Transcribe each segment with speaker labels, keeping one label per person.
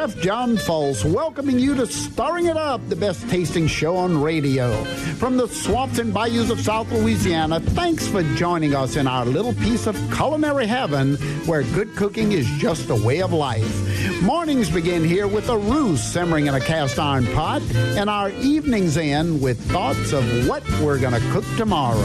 Speaker 1: Chef John Foles welcoming you to Stirring It Up, the best tasting show on radio. From the swamps and bayous of South Louisiana, thanks for joining us in our little piece of culinary heaven where good cooking is just a way of life. Mornings begin here with a roux simmering in a cast iron pot, and our evenings end with thoughts of what we're going to cook tomorrow.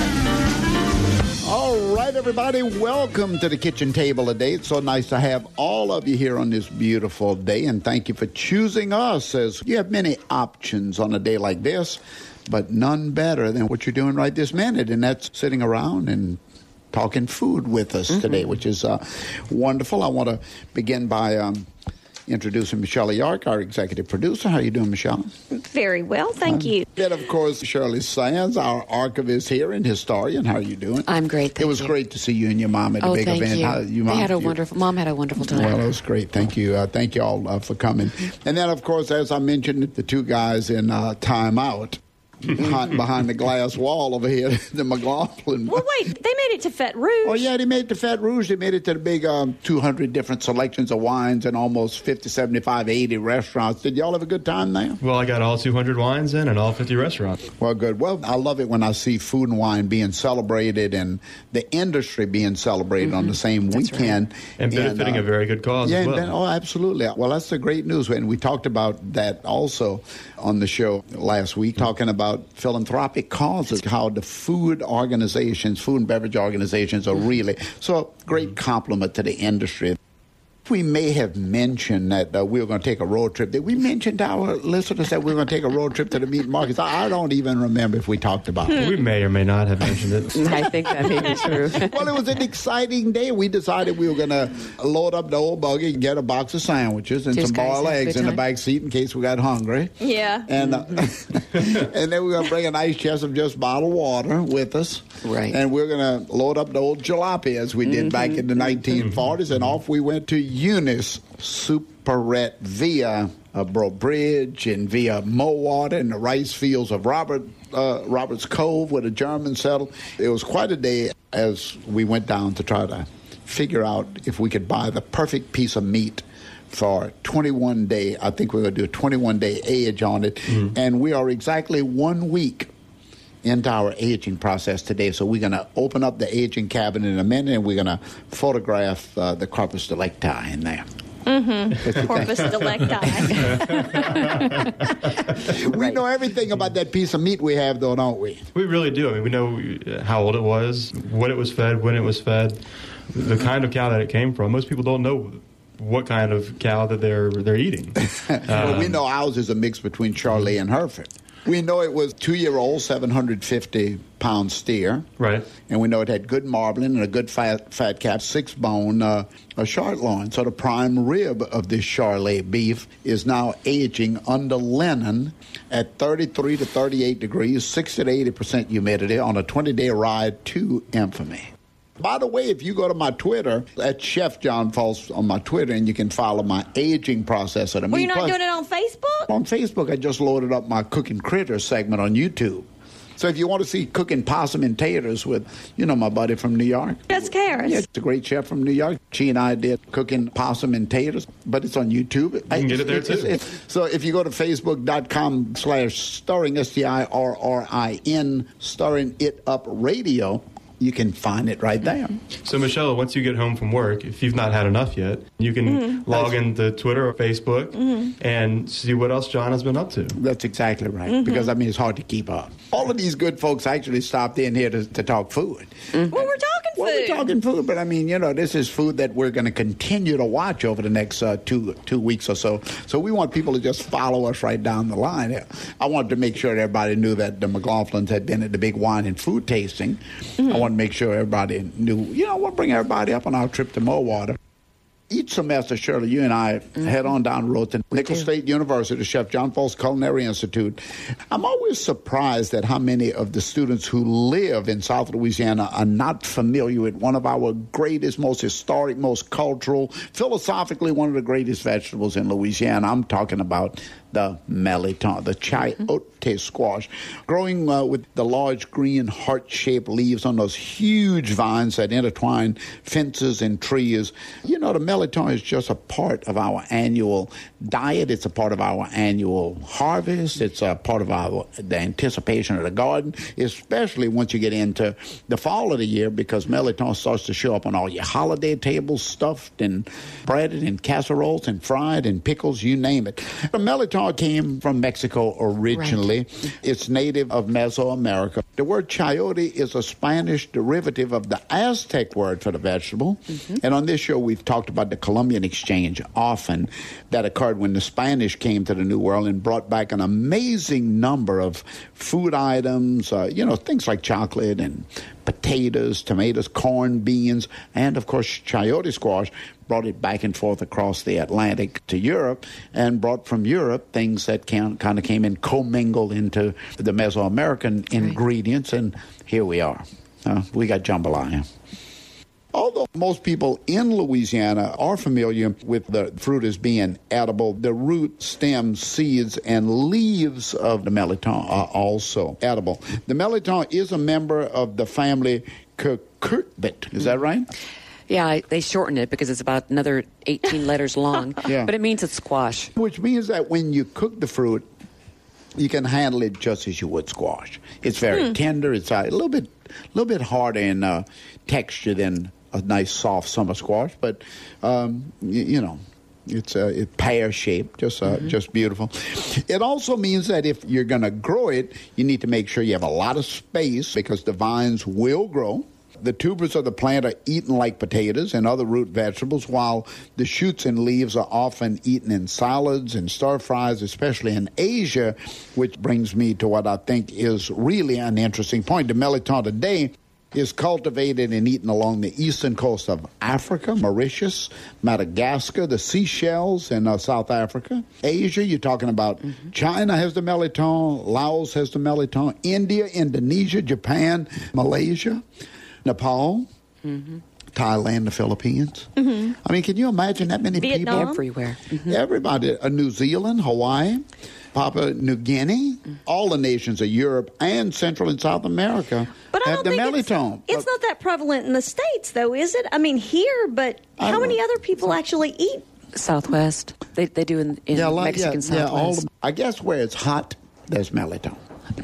Speaker 1: All right, everybody, welcome to the kitchen table today. It's so nice to have all of you here on this beautiful day, and thank you for choosing us, as you have many options on a day like this, but none better than what you're doing right this minute, and that's sitting around and talking food with us today, which is wonderful. I want to begin by introducing Michelle York, our executive producer. How you doing, Michelle?
Speaker 2: Very well, thank you.
Speaker 1: And, of course, Shirley Sands, our archivist here and historian. How are you doing?
Speaker 3: I'm great, thank you.
Speaker 1: It was great to see you and your mom at a big event.
Speaker 3: Mom had a wonderful time.
Speaker 1: Well, it was great. Thank you. Thank you all for coming. And then, of course, as I mentioned, the two guys in Time Out. Behind the glass wall over here, the McLaughlin.
Speaker 2: Well, wait, they made it to Fête Rouge.
Speaker 1: Oh, yeah, they made it to Fête Rouge. They made it to the big 200 different selections of wines and almost 50, 75, 80 restaurants. Did y'all have a good time there?
Speaker 4: Well, I got all 200 wines in and all 50 restaurants.
Speaker 1: Well, good. Well, I love it when I see food and wine being celebrated and the industry being celebrated on the same weekend.
Speaker 4: Right. And benefiting a very good cause as well.
Speaker 1: Oh, absolutely. Well, that's the great news. And we talked about that also on the show last week, talking about philanthropic causes, how the food organizations, food and beverage organizations are really, so a great compliment to the industry. We may have mentioned that we were going to take a road trip. Did we mention to our listeners that we were going to take a road trip to the meat markets? I don't even remember if we talked about it.
Speaker 4: We may or may not have mentioned it.
Speaker 3: I think that may be true.
Speaker 1: Well, it was an exciting day. We decided we were going to load up the old buggy and get a box of sandwiches and some boiled eggs in the back seat in case we got hungry.
Speaker 2: Yeah.
Speaker 1: And and then we were going to bring a nice chest of just bottled water with us.
Speaker 3: Right.
Speaker 1: And we were going to load up the old jalopy as we did back in the 1940s. And off we went to Eunice Superette via Breaux Bridge and via Mowater and the rice fields of Roberts Cove where the Germans settled. It was quite a day as we went down to try to figure out if we could buy the perfect piece of meat for 21 day. I think we're going to do a 21-day age on it. And we are exactly 1 week into our aging process today. So we're going to open up the aging cabinet in a minute, and we're going to photograph the Corpus Delicti in there.
Speaker 2: Corpus Delicti.
Speaker 1: We know everything about that piece of meat we have, though, don't we?
Speaker 4: We really do. I mean, we know how old it was, what it was fed, when it was fed, the kind of cow that it came from. Most people don't know what kind of cow that they're eating.
Speaker 1: Well, we know ours is a mix between Charolais and Hereford. We know it was 2-year-old, 750-pound steer.
Speaker 4: Right.
Speaker 1: And we know it had good marbling and a good fat cap, 6-bone, a short loin. So the prime rib of this Charolais beef is now aging under linen at 33 to 38 degrees, 60 to 80% humidity on a 20-day ride to infamy. By the way, if you go to my Twitter, at Chef John Foles on my Twitter, and you can follow my aging process of the meat.
Speaker 2: Well, you're not doing it on Facebook?
Speaker 1: On Facebook, I just loaded up my Cooking Critters segment on YouTube. So if you want to see cooking possum and taters with, my buddy from New York.
Speaker 2: Jessica Harris.
Speaker 1: Yeah, it's a great chef from New York. She and I did cooking possum and taters, but it's on YouTube.
Speaker 4: You can get it there, too.
Speaker 1: So if you go to facebook.com/stirring, STIRRRIN, Stirring It Up Radio, you can find it right there.
Speaker 4: So, Michelle, once you get home from work, if you've not had enough yet, you can log into Twitter or Facebook and see what else John has been up to.
Speaker 1: That's exactly right, because, it's hard to keep up. All of these good folks actually stopped in here to talk food.
Speaker 2: Well, we're talking food.
Speaker 1: Well, we're talking food, but, this is food that we're going to continue to watch over the next two weeks or so. So we want people to just follow us right down the line. I wanted to make sure that everybody knew that the McLaughlins had been at the big wine and food tasting. I want to make sure everybody knew, we'll bring everybody up on our trip to Mowater. Each semester, Shirley, you and I head on down the road to Nicholls State University, the Chef John Foles Culinary Institute. I'm always surprised at how many of the students who live in South Louisiana are not familiar with one of our greatest, most historic, most cultural, philosophically one of the greatest vegetables in Louisiana. I'm talking about the melitone, the chayote squash, growing with the large green heart-shaped leaves on those huge vines that intertwine fences and trees. You know, the melitone is just a part of our annual diet. It's a part of our annual harvest. It's a part of the anticipation of the garden, especially once you get into the fall of the year, because melitone starts to show up on all your holiday tables, stuffed and breaded in casseroles and fried and pickles, you name it. The melitone came from Mexico originally. Right. It's native of Mesoamerica. The word chayote is a Spanish derivative of the Aztec word for the vegetable. And on this show, we've talked about the Columbian Exchange often. That occurred when the Spanish came to the New World and brought back an amazing number of food items, things like chocolate and potatoes, tomatoes, corn, beans, and, of course, chayote squash. Brought it back and forth across the Atlantic to Europe, and brought from Europe things that kind of came in commingled into the Mesoamerican ingredients, and here we are. We got jambalaya. Although most people in Louisiana are familiar with the fruit as being edible, the root, stems, seeds, and leaves of the melitone are also edible. The melitone is a member of the family Cucurbit. Is that right?
Speaker 3: Yeah, they shorten it because it's about another 18 letters long. Yeah. But it means it's squash.
Speaker 1: Which means that when you cook the fruit, you can handle it just as you would squash. It's very tender. It's a little bit harder in texture than a nice soft summer squash, but it's pear-shaped, just beautiful. It also means that if you're going to grow it, you need to make sure you have a lot of space because the vines will grow. The tubers of the plant are eaten like potatoes and other root vegetables, while the shoots and leaves are often eaten in salads and stir-fries, especially in Asia, which brings me to what I think is really an interesting point. The melitone today is cultivated and eaten along the eastern coast of Africa, Mauritius, Madagascar, the Seychelles, and South Africa. Asia, you're talking about China has the melitone, Laos has the melitone, India, Indonesia, Japan, Malaysia, Nepal, Thailand, the Philippines. I mean, can you imagine that many
Speaker 2: Vietnam?
Speaker 1: people?
Speaker 3: Everywhere.
Speaker 1: Everybody. New Zealand, Hawaii, Papua New Guinea, all the nations of Europe and Central and South America have the melitone.
Speaker 2: It's not that prevalent in the States, though, is it? I mean, here, but how many other people actually eat?
Speaker 3: Southwest. They do in Mexican Southwest.
Speaker 1: I guess where it's hot, there's melitone.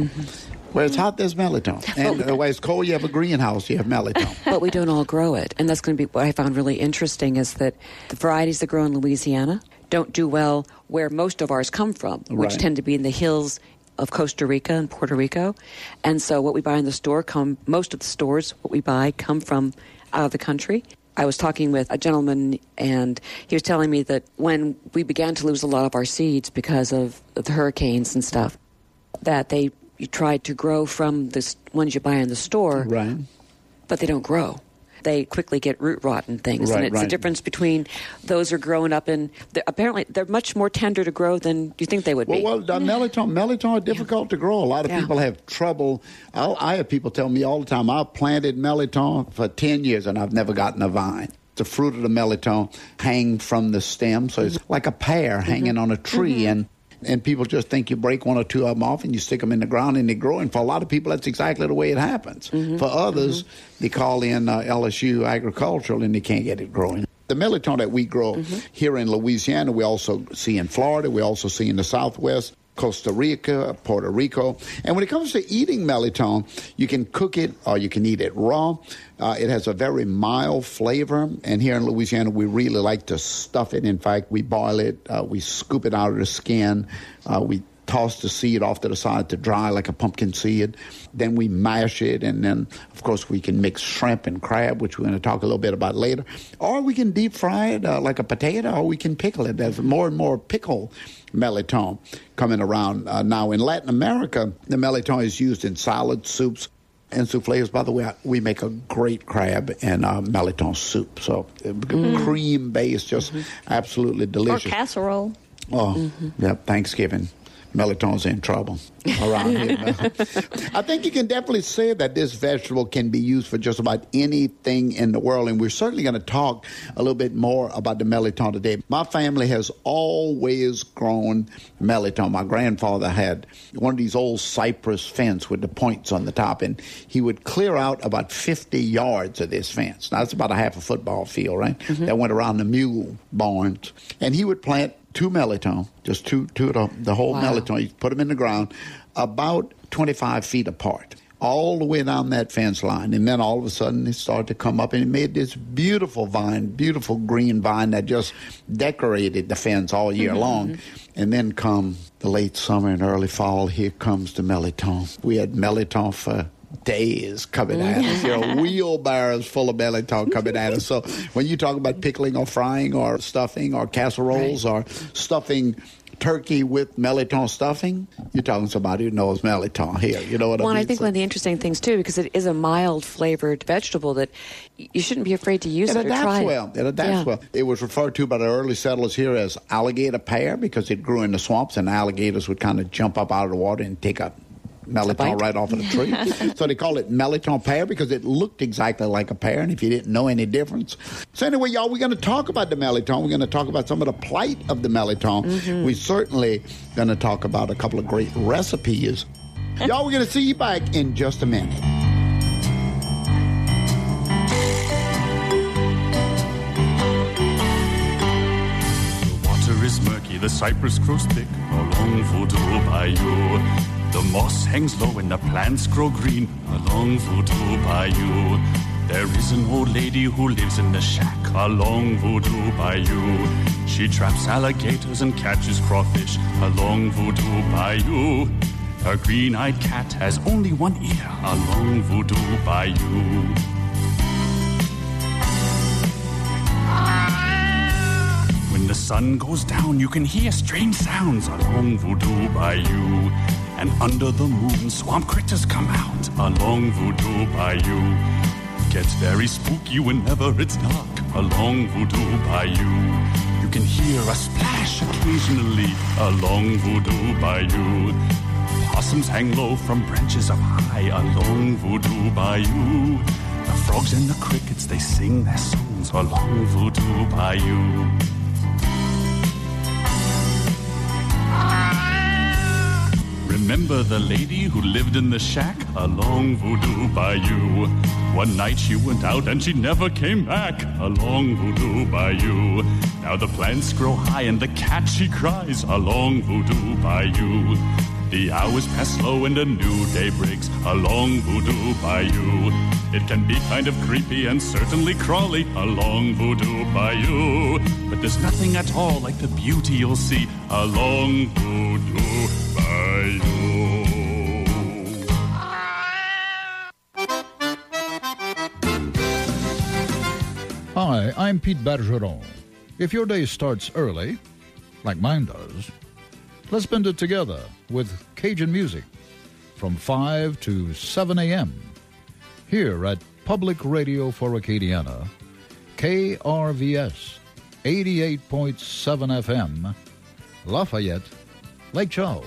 Speaker 1: Where it's hot, there's melitone. And where it's cold, you have a greenhouse, you have melitone.
Speaker 3: But we don't all grow it. And that's going to be what I found really interesting is that the varieties that grow in Louisiana don't do well where most of ours come from, which tend to be in the hills of Costa Rica and Puerto Rico. And so what we buy in the store, most of the stores, what we buy come from out of the country. I was talking with a gentleman, and he was telling me that when we began to lose a lot of our seeds because of the hurricanes and stuff, that you tried to grow from the ones you buy in the store, but they don't grow. They quickly get root rot and things. And it's the difference between those are growing up in, apparently they're much more tender to grow than you think they would be.
Speaker 1: Well, melitone are difficult to grow. A lot of people have trouble. I have people tell me all the time, I've planted melitone for 10 years and I've never gotten a vine. The fruit of the melitone hang from the stem, so it's like a pear hanging on a tree, and people just think you break one or two of them off and you stick them in the ground and they grow. And for a lot of people, that's exactly the way it happens. For others, they call in LSU Agricultural and they can't get it growing. The melitone that we grow here in Louisiana, we also see in Florida, we also see in the Southwest, Costa Rica, Puerto Rico. And when it comes to eating melitone, you can cook it or you can eat it raw. It has a very mild flavor. And here in Louisiana, we really like to stuff it. In fact, we boil it. We scoop it out of the skin. We toss the seed off to the side to dry like a pumpkin seed. Then we mash it. And then, of course, we can mix shrimp and crab, which we're going to talk a little bit about later. Or we can deep fry it like a potato, or we can pickle it. There's more and more pickle melitone coming around now. In Latin America, the melitone is used in salads, soups, and soufflés. By the way, we make a great crab and melitone soup. So cream-based, just absolutely delicious.
Speaker 2: Or casserole.
Speaker 1: Oh, yeah, Thanksgiving. Melitons in trouble around here. I think you can definitely say that this vegetable can be used for just about anything in the world, and we're certainly going to talk a little bit more about the Meliton today. My family has always grown Meliton. My grandfather had one of these old cypress fence with the points on the top, and he would clear out about 50 yards of this fence. Now, that's about a half a football field, right? Mm-hmm. That went around the mule barns, and he would plant 2 Meliton, just two of the whole Meliton. You put them in the ground about 25 feet apart, all the way down that fence line. And then all of a sudden it started to come up, and it made this beautiful vine, beautiful green vine that just decorated the fence all year long. And then come the late summer and early fall, here comes the Meliton. We had Meliton for days coming at us. Wheelbarrows full of Meliton coming at us. So when you talk about pickling or frying or stuffing or casseroles or stuffing turkey with Meliton stuffing, you're talking to somebody who knows Meliton here. You know what I mean?
Speaker 3: Well, I think one of the interesting things, too, because it is a mild-flavored vegetable that you shouldn't be afraid to use it or try it.
Speaker 1: It adapts well. It was referred to by the early settlers here as alligator pear because it grew in the swamps, and alligators would kind of jump up out of the water and take a Meliton right off of the tree. So they call it Meliton pear because it looked exactly like a pear, and if you didn't know any difference. So anyway, y'all, we're going to talk about the Meliton. We're going to talk about some of the plight of the Meliton. We're certainly going to talk about a couple of great recipes. Y'all, we're going to see you back in just a minute.
Speaker 5: The water is murky, the cypress grows thick along Voodoo Bayou. The moss hangs low and the plants grow green along Voodoo Bayou. There is an old lady who lives in the shack along Voodoo Bayou. She traps alligators and catches crawfish along Voodoo Bayou. Her green-eyed cat has only one ear along Voodoo Bayou. When the sun goes down, you can hear strange sounds along Voodoo Bayou. And under the moon, swamp critters come out along Voodoo Bayou. Gets very spooky whenever it's dark along Voodoo Bayou. You can hear a splash occasionally along Voodoo Bayou. Possums hang low from branches up high along Voodoo Bayou. The frogs and the crickets, they sing their songs along Voodoo Bayou. Remember the lady who lived in the shack along Voodoo Bayou? One night she went out and she never came back along Voodoo Bayou. Now the plants grow high and the cat she cries along Voodoo Bayou. The hours pass slow and a new day breaks along Voodoo Bayou. It can be kind of creepy and certainly crawly along Voodoo Bayou. But there's nothing at all like the beauty you'll see along Voodoo Bayou.
Speaker 6: Hi, I'm Pete Bergeron. If your day starts early, like mine does, let's spend it together with Cajun music from 5 to 7 a.m. here at Public Radio for Acadiana, KRVS 88.7 FM, Lafayette, Lake Charles.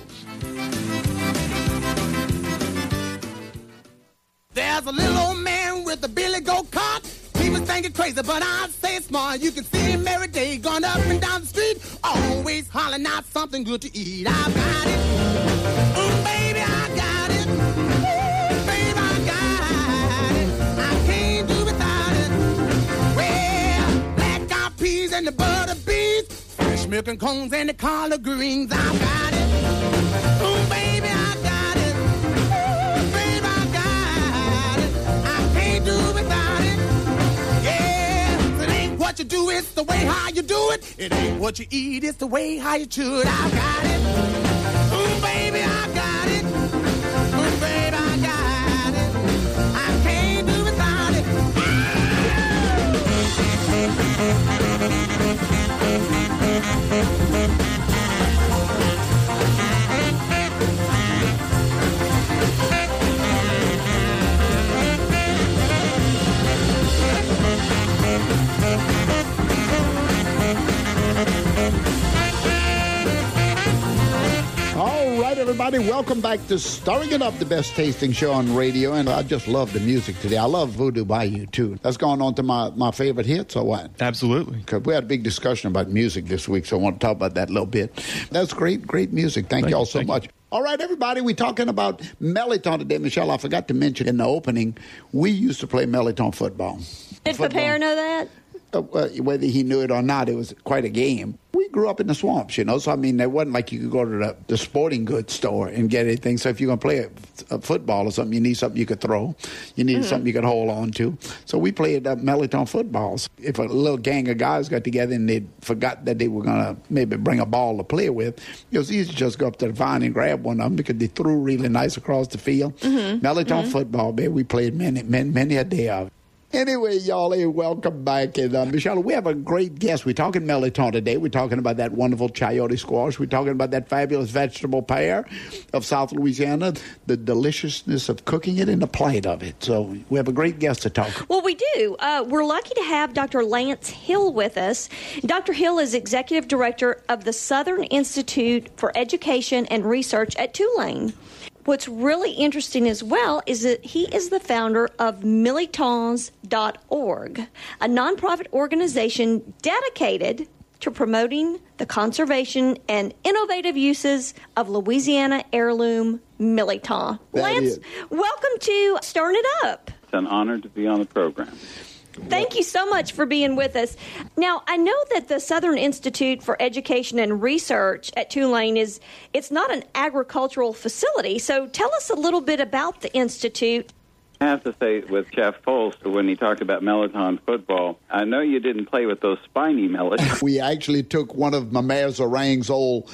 Speaker 7: There's a little old man with a billy goat cart. He was thinking crazy, but I say smart. You can see him every day going up and down the street, always hollering out something good to eat. I've got it. Ooh, baby, I got it. Ooh, baby, I got it. I can't do without it. Well, black-eyed peas and the butter beans, fresh milk and cones and the collard greens. I've got it. Ooh, baby, I got it. Ooh, baby, I got it. I can't do without it. Yeah, it ain't what you do, it's the way how you do it. It ain't what you eat, it's the way how you should. I got it. Ooh, baby, I got it. Ooh, baby, I got it. I can't do without it.
Speaker 1: All everybody. Welcome back to Stirring It Up, the best tasting show on radio. And I just love the music today. I love Voodoo Bayou, too. That's going on to my favorite hits, or what?
Speaker 4: Absolutely.
Speaker 1: Because we had a big discussion about music this week, so I want to talk about that a little bit. That's great music. Thank you all so much. All right, everybody, we're talking about Melitone today. Michelle, I forgot to mention in the opening, we used to play Melitone football.
Speaker 2: Did Pepper know that?
Speaker 1: Whether he knew it or not, it was quite a game. We grew up in the swamps, you know, so I mean, it wasn't like you could go to the sporting goods store and get anything. So if you're going to play a football or something, you need something you could throw. You needed something you could hold on to. So we played Melitone footballs. If a little gang of guys got together and they forgot that they were going to maybe bring a ball to play with, it was easy to just go up to the vine and grab one of them because they threw really nice across the field. Melitone football, baby, we played many a day of it. Anyway, y'all, hey, welcome back. And Michelle, we have a great guest. We're talking Melitone today. We're talking about that wonderful chayote squash. We're talking about that fabulous vegetable pear of South Louisiana, the deliciousness of cooking it and the plight of it. So we have a great guest to talk.
Speaker 2: Well, we do. We're lucky to have Dr. Lance Hill with us. Dr. Hill is Executive Director of the Southern Institute for Education and Research at Tulane. What's really interesting as well is that he is the founder of Melitones.org, a nonprofit organization dedicated to promoting the conservation and innovative uses of Louisiana heirloom Melitone. Lance, welcome to Stirring It Up.
Speaker 8: It's an honor to be on the program.
Speaker 2: Thank you so much for being with us. Now, I know that the Southern Institute for Education and Research at Tulane it's not an agricultural facility. So tell us a little bit about the Institute.
Speaker 8: I have to say, with Jeff Folst, when he talked about Melitone football, I know you didn't play with those spiny Melitones.
Speaker 1: We actually took one of Mamaire Zarang's old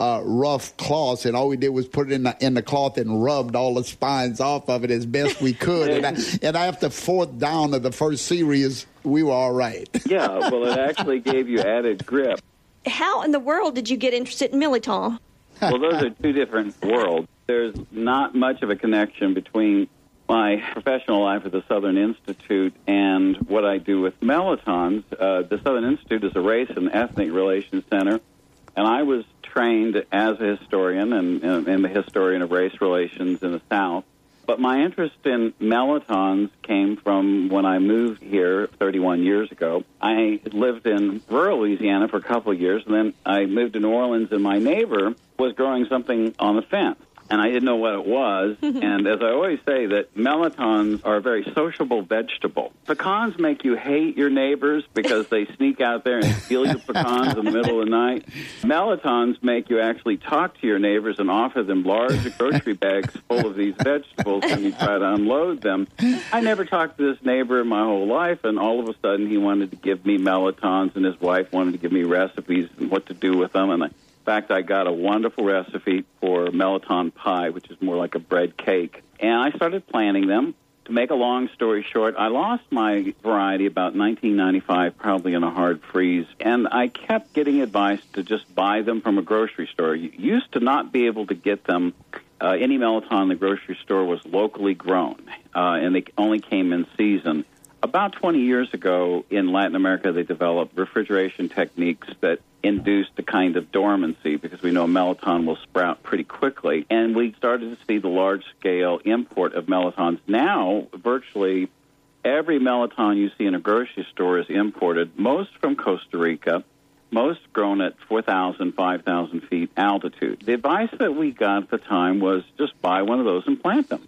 Speaker 1: rough cloths, and all we did was put it in the cloth and rubbed all the spines off of it as best we could. and after fourth down of the first series, we were all right.
Speaker 8: Yeah, well, it actually gave you added grip.
Speaker 2: How in the world did you get interested in Melitone?
Speaker 8: Well, those are two different worlds. There's not much of a connection between my professional life at the Southern Institute and what I do with Melitones. The Southern Institute is a race and ethnic relations center, and I was trained as a historian and the historian of race relations in the South. But my interest in Melitones came from when I moved here 31 years ago. I lived in rural Louisiana for a couple of years, and then I moved to New Orleans, and my neighbor was growing something on the fence. And I didn't know what it was. And as I always say, that melitones are a very sociable vegetable. Pecans make you hate your neighbors because they sneak out there and steal your pecans in the middle of the night. Melitones make you actually talk to your neighbors and offer them large grocery bags full of these vegetables when you try to unload them. I never talked to this neighbor in my whole life, and all of a sudden he wanted to give me melitones, and his wife wanted to give me recipes and what to do with them. And in fact, I got a wonderful recipe for Melitone pie, which is more like a bread cake. And I started planting them. To make a long story short, I lost my variety about 1995, probably in a hard freeze. And I kept getting advice to just buy them from a grocery store. You used to not be able to get them. Any Melitone in the grocery store was locally grown, and they only came in season. About 20 years ago in Latin America, they developed refrigeration techniques that induced a kind of dormancy because we know Melitone will sprout pretty quickly. And we started to see the large-scale import of Melitones. Now, virtually every Melitone you see in a grocery store is imported, most from Costa Rica, most grown at 4,000, 5,000 feet altitude. The advice that we got at the time was just buy one of those and plant them.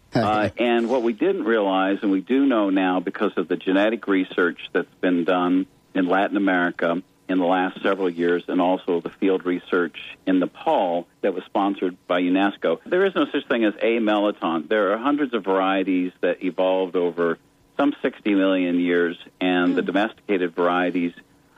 Speaker 8: And what we didn't realize, and we do know now because of the genetic research that's been done in Latin America in the last several years, and also the field research in Nepal that was sponsored by UNESCO, there is no such thing as a Melitone. There are hundreds of varieties that evolved over some 60 million years, and the domesticated varieties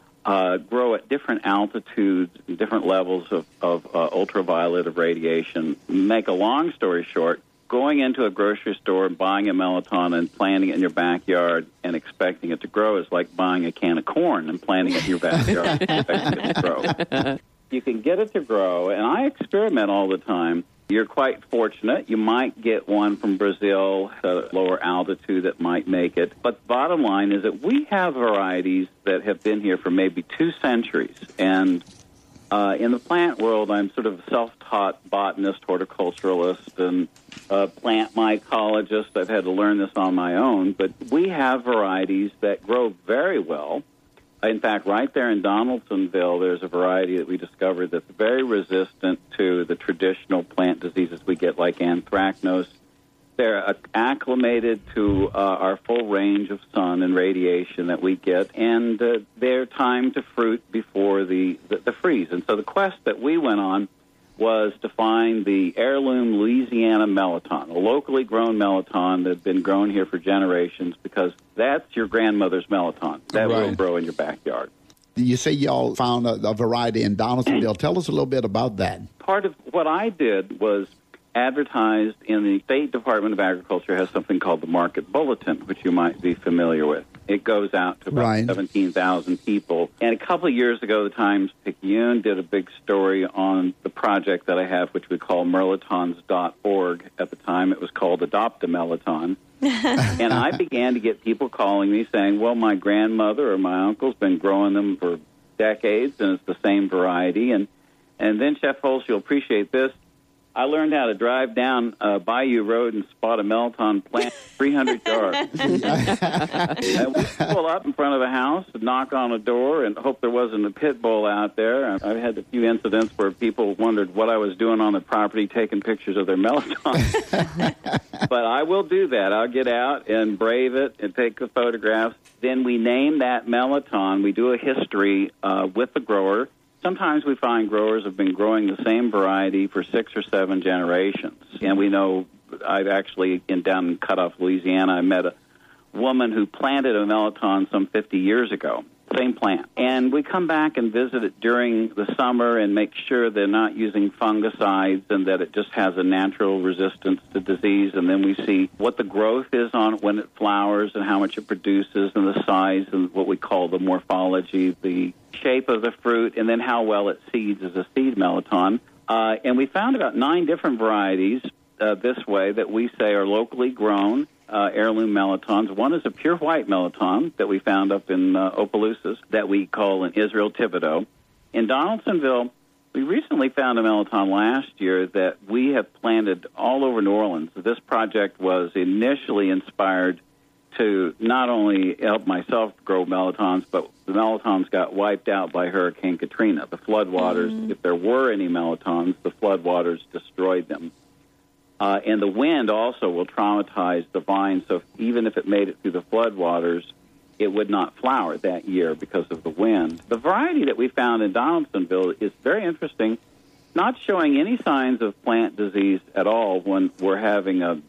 Speaker 8: grow at different altitudes, different levels of ultraviolet of radiation. Make a long story short, going into a grocery store and buying a Melitone and planting it in your backyard and expecting it to grow is like buying a can of corn and planting it in your backyard and expecting it to grow. You can get it to grow, and I experiment all the time. You're quite fortunate. You might get one from Brazil at a lower altitude that might make it. But the bottom line is that we have varieties that have been here for maybe 2 centuries, and In the plant world, I'm sort of a self-taught botanist, horticulturalist, and plant mycologist. I've had to learn this on my own, but we have varieties that grow very well. In fact, right there in Donaldsonville, there's a variety that we discovered that's very resistant to the traditional plant diseases we get, like anthracnose. They're acclimated to our full range of sun and radiation that we get, and they're timed to fruit before the freeze. And so the quest that we went on was to find the heirloom Louisiana melliton, a locally grown melliton that had been grown here for generations, because that's your grandmother's melliton. That will grow in your backyard.
Speaker 1: You say y'all found a variety in Donaldsonville. Tell us a little bit about that. Part
Speaker 8: of what I did was advertised in the State Department of Agriculture has something called the Market Bulletin, which you might be familiar with. It goes out to about 17,000 people. And a couple of years ago, the Times-Picayune did a big story on the project that I have, which we call Merlitons.org. At the time, it was called Adopt a Melliton. And I began to get people calling me saying, well, my grandmother or my uncle's been growing them for decades, and it's the same variety. And then, Chef Holst, you'll appreciate this. I learned how to drive down Bayou Road and spot a melliton plant 300 yards. And we pull up in front of a house and knock on a door and hope there wasn't a pit bull out there. I've had a few incidents where people wondered what I was doing on the property, taking pictures of their melliton. But I will do that. I'll get out and brave it and take the photographs. Then we name that melliton. We do a history with the grower. Sometimes we find growers have been growing the same variety for 6 or 7 generations. And we know, I've actually, down in Cutoff, Louisiana, I met a woman who planted a melliton some 50 years ago, same plant. And we come back and visit it during the summer and make sure they're not using fungicides and that it just has a natural resistance to disease. And then we see what the growth is on it when it flowers and how much it produces and the size and what we call the morphology, the shape of the fruit, and then how well it seeds as a seed melliton. And we found about 9 different varieties this way that we say are locally grown heirloom mellitons. One is a pure white melliton that we found up in Opelousas that we call an Israel Thibodeau. In Donaldsonville, we recently found a melliton last year that we have planted all over New Orleans. This project was initially inspired to not only help myself grow mellitons, but the mellitons got wiped out by Hurricane Katrina. The floodwaters, if there were any mellitons, the floodwaters destroyed them. And the wind also will traumatize the vine, so even if it made it through the floodwaters, it would not flower that year because of the wind. The variety that we found in Donaldsonville is very interesting, not showing any signs of plant disease at all when we're having a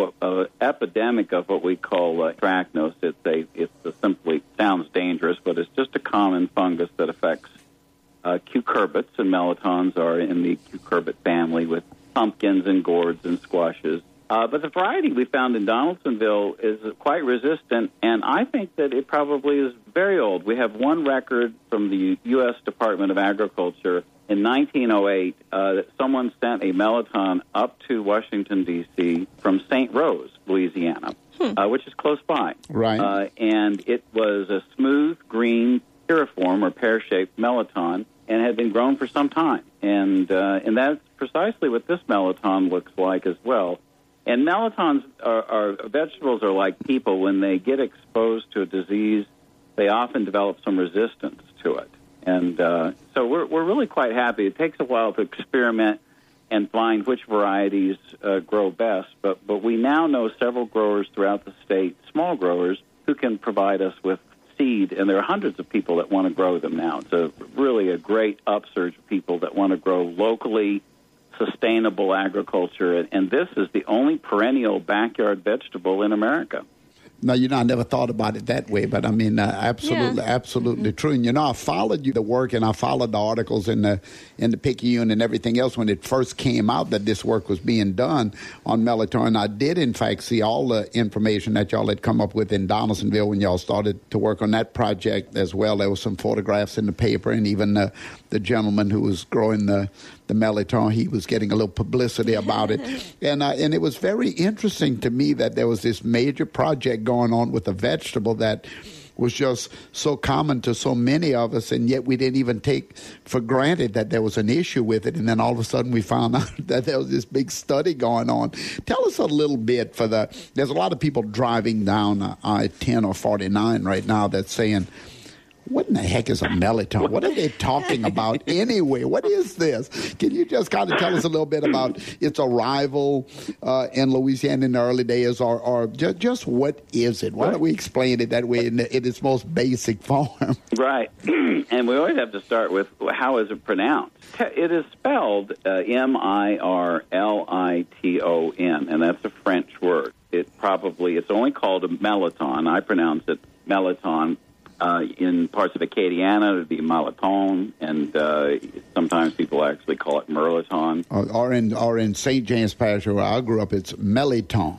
Speaker 8: epidemic of what we call anthracnose. It simply sounds dangerous, but it's just a common fungus that affects cucurbits, and mellitons are in the cucurbit family with pumpkins and gourds and squashes. But the variety we found in Donaldsonville is quite resistant, and I think that it probably is very old. We have one record from the U.S. Department of Agriculture in 1908 that someone sent a melliton up to Washington, D.C. from St. Rose, Louisiana, which is close by.
Speaker 1: Right.
Speaker 8: And it was a smooth, green, piriform or pear-shaped melliton and had been grown for some time. And that's precisely what this melliton looks like as well. And mellitons vegetables are like people. When they get exposed to a disease, they often develop some resistance to it. And so we're really quite happy. It takes a while to experiment and find which varieties grow best. But we now know several growers throughout the state, small growers, who can provide us with seed. And there are hundreds of people that want to grow them now. It's really a great upsurge of people that want to grow locally sustainable agriculture. And this is the only perennial backyard vegetable in America.
Speaker 1: No, I never thought about it that way, but I mean, absolutely true. And I followed the work, and I followed the articles in the Picayune and everything else when it first came out that this work was being done on melliton. I did, in fact, see all the information that y'all had come up with in Donaldsonville when y'all started to work on that project as well. There were some photographs in the paper, and even the gentleman who was growing the melliton, he was getting a little publicity about it. And it was very interesting to me that there was this major project going on with a vegetable that was just so common to so many of us, and yet we didn't even take for granted that there was an issue with it. And then all of a sudden we found out that there was this big study going on. Tell us a little bit there's a lot of people driving down I-10 or 49 right now that's saying, what in the heck is a melatonin? What are they talking about anyway? What is this? Can you just kind of tell us a little bit about its arrival in Louisiana in the early days, or just what is it? Why don't we explain it that way in its most basic form?
Speaker 8: Right. And we always have to start with how is it pronounced? It is spelled Mirliton, and that's a French word. It's only called a melatonin. I pronounce it melatonin. In parts of Acadiana, it would be Malaton, and sometimes people actually call it Mirliton.
Speaker 1: Or in St. James Parish, where I grew up, it's Melliton.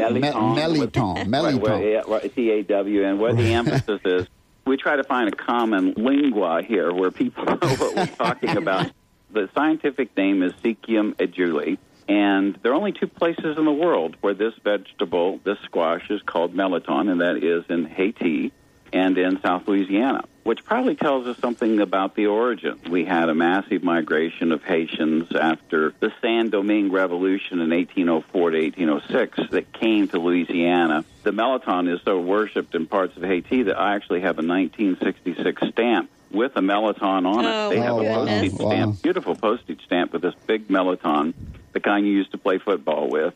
Speaker 1: Melliton.
Speaker 8: Right, T-A-W, and where the emphasis is, we try to find a common lingua here where people know what we're talking about. The scientific name is Sechium eduli, and there are only two places in the world where this vegetable, this squash, is called melliton, and that is in Haiti and in South Louisiana, which probably tells us something about the origin. We had a massive migration of Haitians after the Saint-Domingue Revolution in 1804 to 1806 that came to Louisiana. The melliton is so worshipped in parts of Haiti that I actually have a 1966 stamp with a melliton on it. They have a postage stamp, beautiful postage stamp with this big melliton, the kind you used to play football with,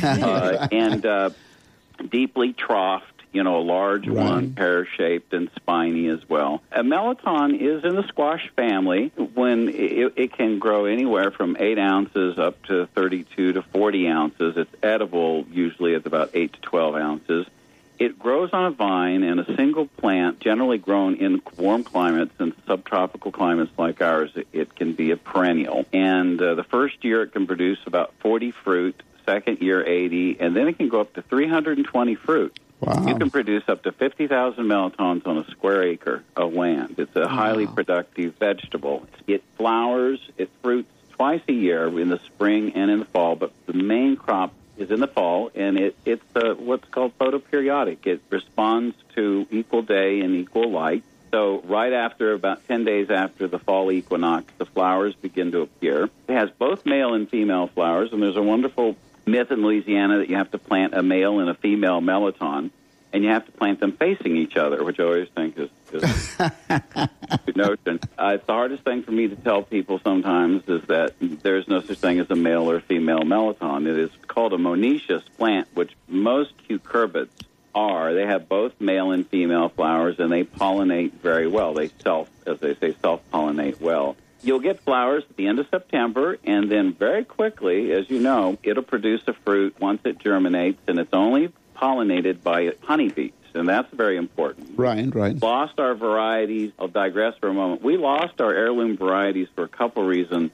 Speaker 8: and deeply troughed. A large one, pear-shaped and spiny as well. A melliton is in the squash family when it can grow anywhere from 8 ounces up to 32 to 40 ounces. It's edible usually at about 8 to 12 ounces. It grows on a vine in a single plant, generally grown in warm climates and subtropical climates like ours. It can be a perennial. And the first year it can produce about 40 fruit, second year 80, and then it can go up to 320 fruit.
Speaker 1: Wow.
Speaker 8: You can produce up to 50,000 melitons on a square acre of land. It's a highly productive vegetable. It flowers, it fruits twice a year in the spring and in the fall, but the main crop is in the fall, and it's what's called photoperiodic. It responds to equal day and equal light. So right after, about 10 days after the fall equinox, the flowers begin to appear. It has both male and female flowers, and there's a wonderful myth in Louisiana that you have to plant a male and a female melliton, and you have to plant them facing each other, which I always think is a good notion. It's the hardest thing for me to tell people sometimes is that there's no such thing as a male or female melliton. It is called a monoecious plant, which most cucurbids are. They have both male and female flowers, and they pollinate very well. They self-pollinate well. You'll get flowers at the end of September, and then very quickly, as you know, it'll produce a fruit once it germinates, and it's only pollinated by honeybees, and that's very important.
Speaker 1: Right.
Speaker 8: Lost our varieties. I'll digress for a moment. We lost our heirloom varieties for a couple reasons.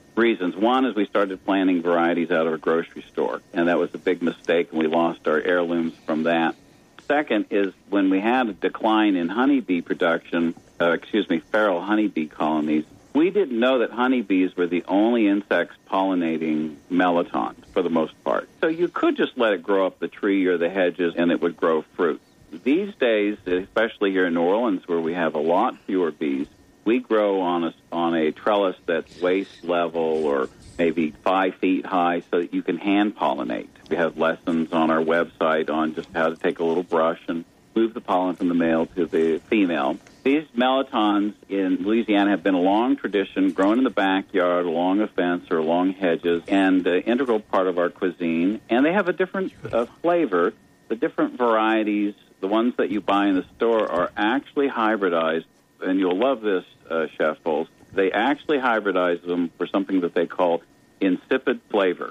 Speaker 8: One is we started planting varieties out of a grocery store, and that was a big mistake, and we lost our heirlooms from that. Second is when we had a decline in honeybee production, feral honeybee colonies, we didn't know that honeybees were the only insects pollinating mellitons for the most part. So you could just let it grow up the tree or the hedges and it would grow fruit. These days, especially here in New Orleans where we have a lot fewer bees, we grow on a trellis that's waist level or maybe 5 feet high so that you can hand pollinate. We have lessons on our website on just how to take a little brush and move the pollen from the male to the female. These mellitons in Louisiana have been a long tradition, grown in the backyard, along a fence or along hedges, and an integral part of our cuisine. And they have a different flavor. The different varieties, the ones that you buy in the store, are actually hybridized. And you'll love this, Chef Foles. They actually hybridize them for something that they call insipid flavor.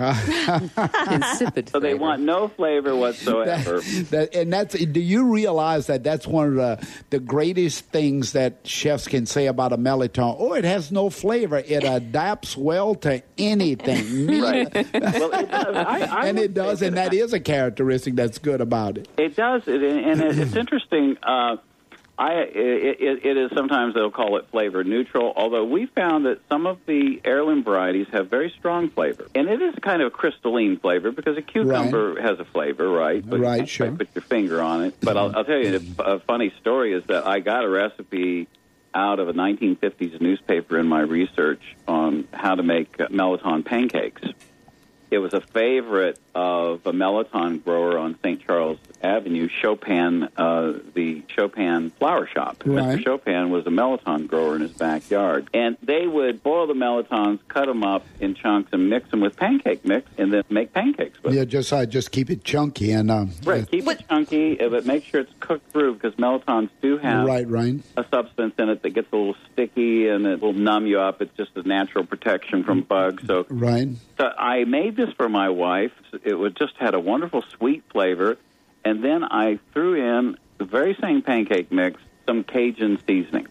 Speaker 3: Insipid
Speaker 8: so they want no flavor whatsoever.
Speaker 1: Do you realize that that's one of the greatest things that chefs can say about a melliton? Oh, it has no flavor. It adapts well to anything.
Speaker 8: Right. Well, it does.
Speaker 1: It does, and that is a characteristic that's good about it.
Speaker 8: It does, and it's interesting. It is sometimes they'll call it flavor neutral, although we found that some of the heirloom varieties have very strong flavor. And it is kind of a crystalline flavor because a cucumber has a flavor, right? But you can't quite put your finger on it. But I'll tell you, a funny story is that I got a recipe out of a 1950s newspaper in my research on how to make Melitone pancakes. It was a favorite of a Melitone grower on St. Charles Avenue, Chopin, the Chopin flower shop.
Speaker 1: Right.
Speaker 8: Mr. Chopin was a Melitone grower in his backyard. And they would boil the Melitones, cut them up in chunks, and mix them with pancake mix, and then make pancakes with them.
Speaker 1: Just keep it chunky. And
Speaker 8: right, keep it chunky, but make sure it's cooked through, because Melitones do have a substance in it that gets a little sticky, and it will numb you up. It's just a natural protection from bugs. So I made this for my wife. It just had a wonderful sweet flavor. And then I threw in the very same pancake mix, some Cajun seasoning.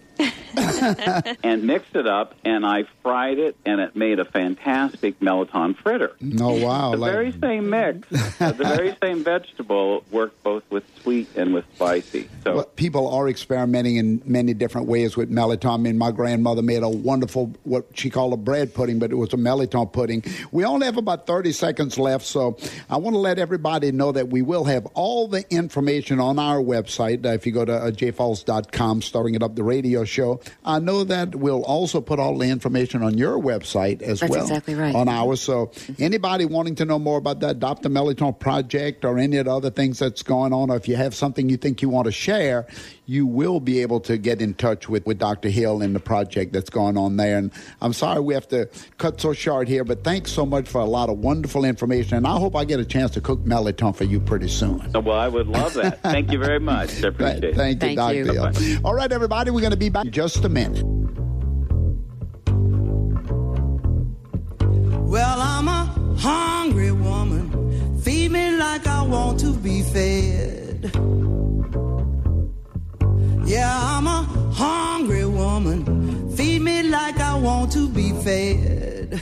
Speaker 8: And mixed it up, and I fried it, and it made a fantastic Melitone fritter.
Speaker 1: Oh, wow.
Speaker 8: The very same mix, the very same vegetable worked both with sweet and with spicy. So
Speaker 1: people are experimenting in many different ways with Melitone. I mean, my grandmother made a wonderful, what she called a bread pudding, but it was a Melitone pudding. We only have about 30 seconds left, so I want to let everybody know that we will have all the information on our website. If you go to jfalls.com, starting it up the radio show, I know that we'll also put all the information on your website as well.
Speaker 3: That's exactly right.
Speaker 1: On ours. So anybody wanting to know more about the Adopt a Melitone project or any of the other things that's going on, or if you have something you think you want to share, you will be able to get in touch with Dr. Hill and the project that's going on there. And I'm sorry we have to cut so short here, but thanks so much for a lot of wonderful information. And I hope I get a chance to cook Melitone for you pretty soon.
Speaker 8: Well, I would love that. Thank you very much. I appreciate it.
Speaker 1: Thank you, Dr. Hill.
Speaker 8: Bye-bye.
Speaker 1: All right, everybody, we're going to be back in just a minute.
Speaker 7: Well, I'm a hungry woman. Feed me like I want to be fed. Yeah, I'm a hungry woman. Feed me like I want to be fed.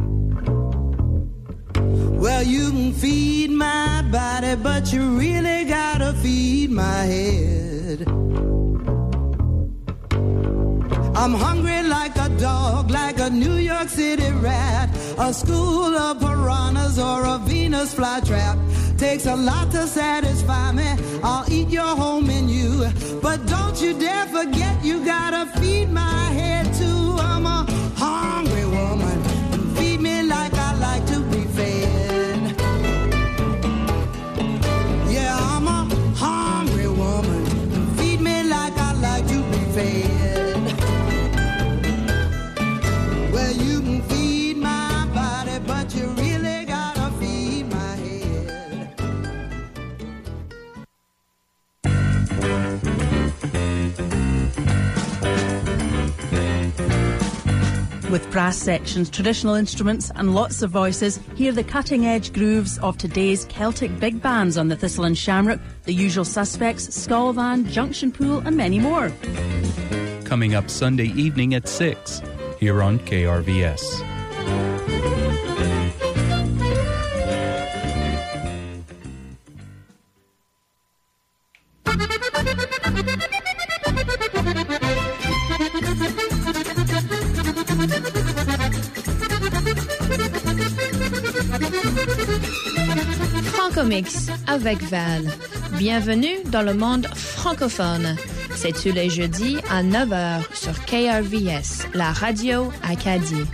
Speaker 7: Well, you can feed my body, but you really gotta feed my head. I'm hungry like a dog, like a New York City rat, a school of piranhas or a Venus flytrap. Takes a lot to satisfy me. I'll eat your whole menu, but don't you dare forget you gotta feed my head too. I'm a hungry woman. Feed me like I like to be fed. Yeah, I'm a hungry woman. Feed me like I like to be fed. Well, you can feed my body, but you really gotta feed my head.
Speaker 9: With brass sections, traditional instruments and lots of voices, hear the cutting-edge grooves of today's Celtic big bands on the Thistle and Shamrock, The Usual Suspects, Skullvan, Junction Pool and many more.
Speaker 10: Coming up Sunday evening at 6 here on KRVS.
Speaker 11: Francomix avec Val. Bienvenue dans le monde francophone. C'est tous les jeudis à 9h sur KRVS, la radio Acadie.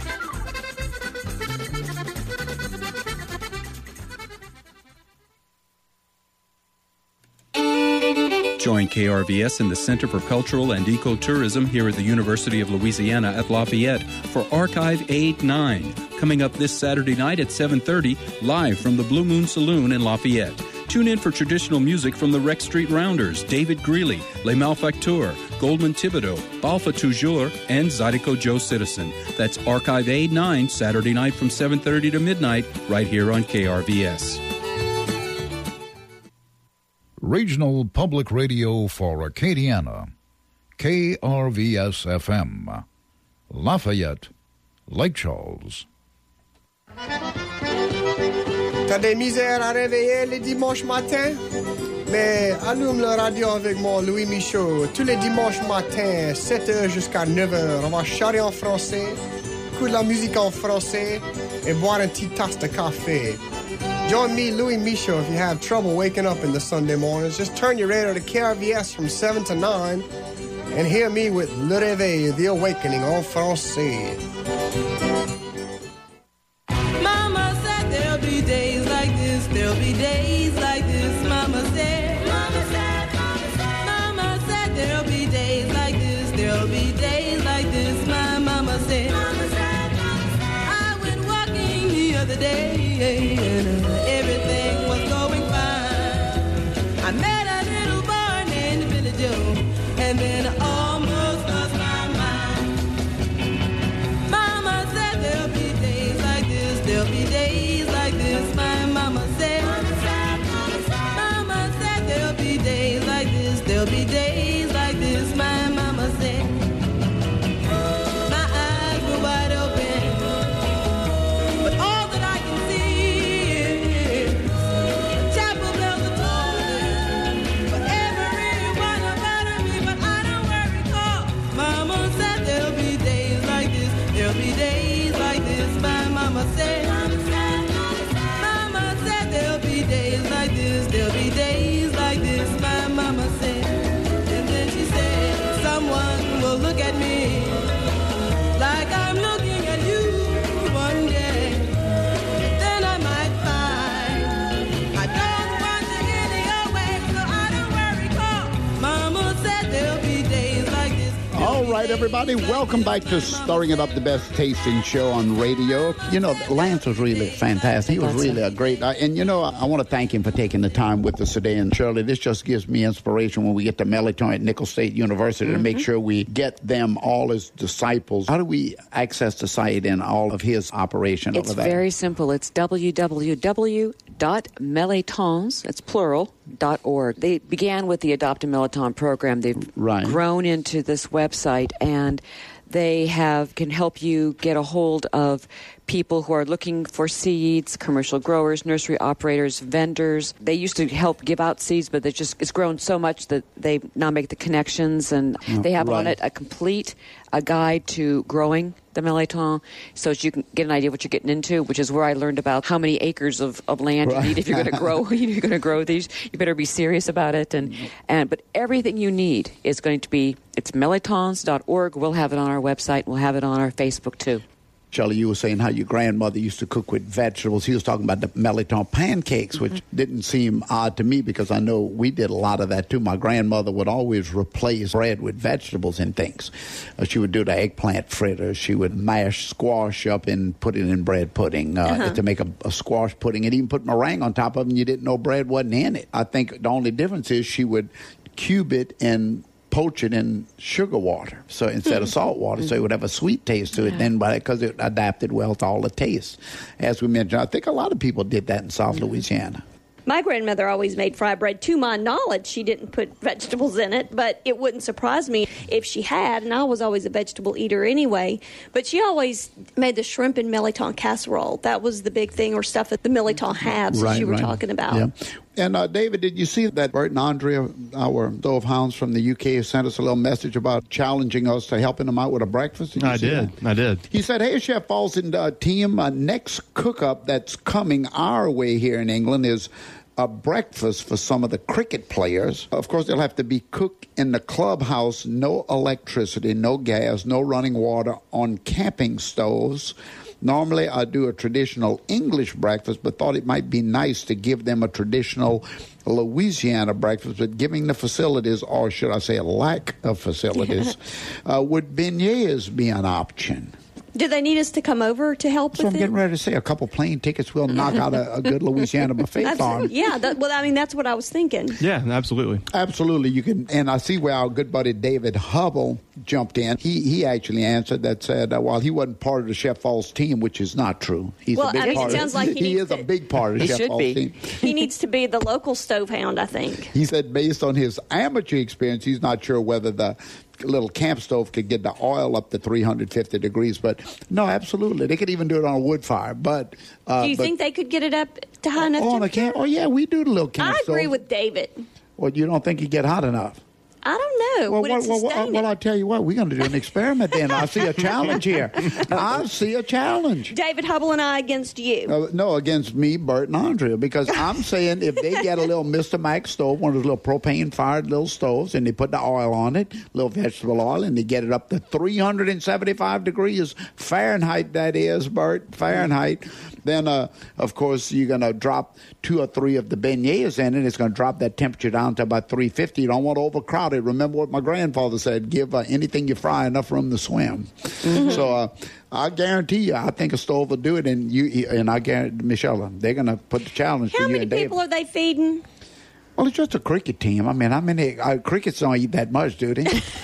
Speaker 10: Join KRVS and the Center for Cultural and Ecotourism here at the University of Louisiana at Lafayette for Archive 8-9, coming up this Saturday night at 7:30, live from the Blue Moon Saloon in Lafayette. Tune in for traditional music from the Rex Street Rounders, David Greeley, Les Malfacteurs, Goldman Thibodeau, Balfa Toujours, and Zydeco Joe Citizen. That's Archive 8-9, Saturday night from 7:30 to midnight, right here on KRVS.
Speaker 6: Regional Public Radio for Acadiana, KRVS-FM, Lafayette, Lake Charles.
Speaker 12: T'as des misères à réveiller les dimanches matins? Mais allume la radio avec moi, Louis Michaud. Tous les dimanches matins, 7h jusqu'à 9h. On va chanter en français, écouter la musique en français et boire une petite tasse de café. Join me, Louis Michaud, if you have trouble waking up in the Sunday mornings. Just turn your radio to KRVS from 7 to 9 and hear me with Le Réveil, The Awakening en français.
Speaker 13: Mama said there'll be days like this, there'll be days like this. Mama said, Mama said, Mama said, Mama said there'll be days like this, there'll be days like this. My mama said, Mama said, Mama said. I went walking the other day and everything was going fine. I met a little boy named Billy Joe, and then I almost lost my mind. Mama said there'll be days like this, there'll be days like this. My mama said, Mama said there'll be days like this, there'll be days like this. My mama said. My eyes were wide open, but all that I can see is chapel bells are tolling for everyone about me. But I don't worry, 'cause Mama said there'll be days like this, there'll be days like this. My mama said, Mama said there'll be days like this, there'll be days like this. My mama said, and then she said, someone will look at me like I'm looking at you one day. Then I might find I don't want to get your way, so I don't worry, 'cause Mama said there'll be days like this.
Speaker 1: All right, everybody, welcome back to Stirring It Up, the best tasting show on radio. You know, Lance was really fantastic. He was really a great, and you know, I want to thank him for taking the time with us today. And Shirley, this just gives me inspiration when we get to Melitone at Nicholls State University to make sure we get them all as disciples. How do we access the site and all of his operation
Speaker 3: It's
Speaker 1: over there?
Speaker 3: very simple. It's www.melitons, it's plural, .org. They began with the Adopt a Meliton program. They've grown into this website, and they can help you get a hold of people who are looking for seeds, commercial growers, nursery operators, vendors. They used to help give out seeds, but it's grown so much that they now make the connections, and they have on it a complete guide to growing the Meliton, so that you can get an idea of what you're getting into, which is where I learned about how many acres of land you need if you're going to grow. You're going to grow these. You better be serious about it. But everything you need is going to be. It's melitons.org. We'll have it on our website. We'll have it on our Facebook too.
Speaker 1: Shelley, you were saying how your grandmother used to cook with vegetables. He was talking about the Meliton pancakes, which didn't seem odd to me because I know we did a lot of that too. My grandmother would always replace bread with vegetables and things. She would do the eggplant fritters. She would mash squash up and put it in bread pudding to make a squash pudding, and even put meringue on top of it, and you didn't know bread wasn't in it. I think the only difference is she would cube it and poach it in sugar water, so instead of salt water, so it would have a sweet taste to it. Then, because it adapted well to all the tastes, as we mentioned, I think a lot of people did that in South Louisiana.
Speaker 2: My grandmother always made fry bread. To my knowledge, she didn't put vegetables in it, but it wouldn't surprise me if she had, and I was always a vegetable eater anyway. But she always made the shrimp and Meliton casserole. That was the big thing, or stuff that the Meliton halves that you were talking about.
Speaker 1: Yeah. And David, did you see that Bert and Andrea, our Stove Hounds from the UK, sent us a little message about challenging us to helping them out with a breakfast?
Speaker 4: I did.
Speaker 1: He said, hey, Chef Paulson, team, next cook-up that's coming our way here in England is a breakfast for some of the cricket players. Of course, they'll have to be cooked in the clubhouse, no electricity, no gas, no running water, on camping stoves. Normally, I do a traditional English breakfast, but thought it might be nice to give them a traditional Louisiana breakfast, but giving the facilities, or should I say a lack of facilities, would beignets be an option?
Speaker 2: Do they need us to come over to help with it?
Speaker 1: So I'm getting ready to say a couple plane tickets will knock out a good Louisiana buffet farm.
Speaker 2: Yeah, that's what I was thinking.
Speaker 4: Yeah, absolutely.
Speaker 1: Absolutely. You can, and I see where our good buddy David Hubble jumped in. He actually answered that, said while he wasn't part of the Chef Falls team, which is not true. He's a big part.
Speaker 2: It sounds like
Speaker 1: he is a big part of the Chef Falls team.
Speaker 2: He needs to be the local stove hound, I think.
Speaker 1: He said based on his amateur experience, he's not sure whether the little camp stove could get the oil up to 350 degrees. But no, absolutely, they could even do it on a wood fire. But
Speaker 2: do you think they could get it up to high enough?
Speaker 1: On a camp? Oh yeah, we do the little camp stove.
Speaker 2: I agree with David.
Speaker 1: Well, you don't think you get hot enough?
Speaker 2: I don't know.
Speaker 1: Well, I tell you what, we're going to do an experiment then. I see a challenge here. I see a challenge.
Speaker 2: David Hubble and I against you.
Speaker 1: No, against me, Bert, and Andrea, because I'm saying if they get a little Mr. Max stove, one of those little propane-fired little stoves, and they put the oil on it, little vegetable oil, and they get it up to 375 degrees Fahrenheit, that is, Bert, Fahrenheit, then, of course, you're going to drop 2 or 3 of the beignets in it. It's going to drop that temperature down to about 350. You don't want to overcrowd it. Remember what my grandfather said, give anything you fry enough room to swim. Mm-hmm. So I guarantee you, I think a stove will do it, and I guarantee, Michelle, they're going to put the challenge to you.
Speaker 2: How many people are they feeding?
Speaker 1: Well, it's just a cricket team. I mean, crickets don't eat that much, do they?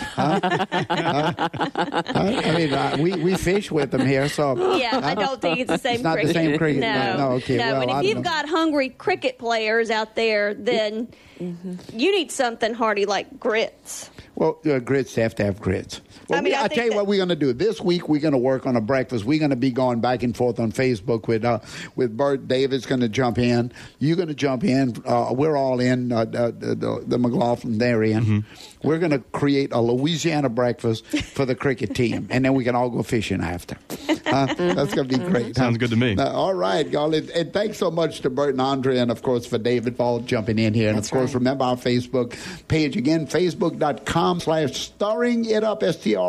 Speaker 1: We fish with them here, so...
Speaker 2: Yeah, I don't think it's the same
Speaker 1: it's not
Speaker 2: cricket.
Speaker 1: the same cricket. No, okay.
Speaker 2: No,
Speaker 1: well,
Speaker 2: and if you've got hungry cricket players out there, then you need something hearty like grits.
Speaker 1: Well, grits have to have grits. Well,
Speaker 2: I
Speaker 1: tell you what we're going to do. This week, we're going to work on a breakfast. We're going to be going back and forth on Facebook with Bert. David's going to jump in. You're going to jump in. We're all in. The McLaughlin, they're in. Mm-hmm. We're going to create a Louisiana breakfast for the cricket team, and then we can all go fishing after. That's going to be great.
Speaker 4: Sounds good to me.
Speaker 1: All right, y'all. And thanks so much to Bert and Andre, and, of course, for David for jumping in here. And, of course, remember our Facebook page again, facebook.com/stirring it up,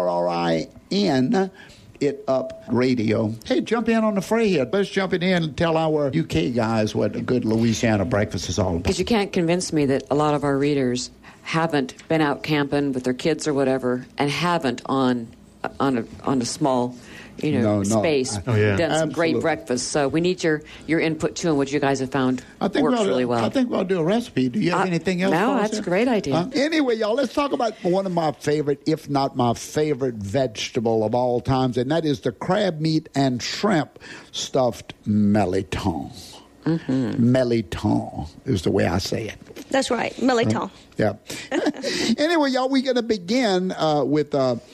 Speaker 1: STRRIN it up radio. Hey, jump in on the fray here. Let's jump in and tell our UK guys what a good Louisiana breakfast is all about.
Speaker 3: Because you can't convince me that a lot of our readers haven't been out camping with their kids or whatever and haven't on a small space done some great breakfast. So we need your input too on what you guys have found works really well.
Speaker 1: I think we'll do a recipe. Do you have anything else?
Speaker 3: No, that's a great idea.
Speaker 1: Anyway, y'all, let's talk about one of my favorite, if not my favorite vegetable of all times, and that is the crab meat and shrimp stuffed melliton. Mm-hmm. Melliton is the way I say it.
Speaker 2: That's right, melliton.
Speaker 1: Yeah. Anyway, y'all, we're going to begin with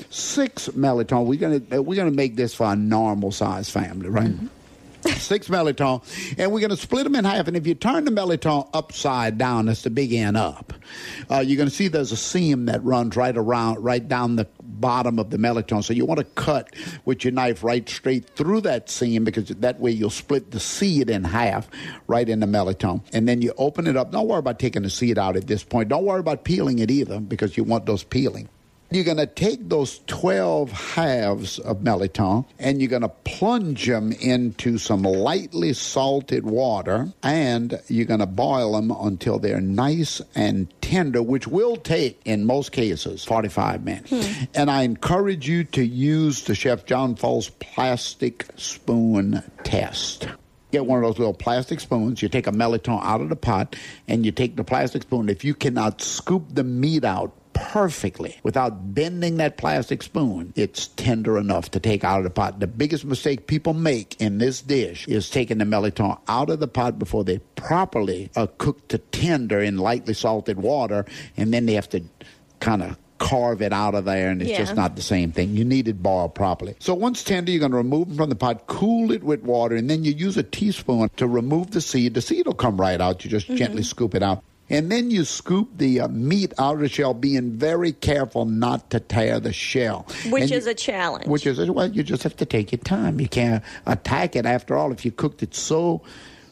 Speaker 1: 6 melliton. We're gonna make this for a normal size family, right? Mm-hmm. 6 melliton, and we're going to split them in half. And if you turn the melliton upside down, that's the big end up, you're going to see there's a seam that runs right down the bottom of the melliton. So you want to cut with your knife right straight through that seam, because that way you'll split the seed in half right in the melliton. And then you open it up. Don't worry about taking the seed out at this point. Don't worry about peeling it either, because you want those peeling. You're going to take those 12 halves of melliton and you're going to plunge them into some lightly salted water, and you're going to boil them until they're nice and tender, which will take, in most cases, 45 minutes. And I encourage you to use the Chef John Fall's plastic spoon test. Get one of those little plastic spoons. You take a melliton out of the pot, and you take the plastic spoon. If you cannot scoop the meat out perfectly without bending that plastic spoon, it's tender enough to take out of the pot. The biggest mistake people make in this dish is taking the melliton out of the pot before they properly are cooked to tender in lightly salted water, and then they have to kind of carve it out of there, and it's just not the same thing. You need it boiled properly. So once tender, you're going to remove them from the pot, cool it with water, and then you use a teaspoon to remove the seed. The seed will come right out. You just gently scoop it out. And then you scoop the meat out of the shell, being very careful not to tear the shell.
Speaker 2: Which is a challenge.
Speaker 1: Well, you just have to take your time. You can't attack it. After all, if you cooked it so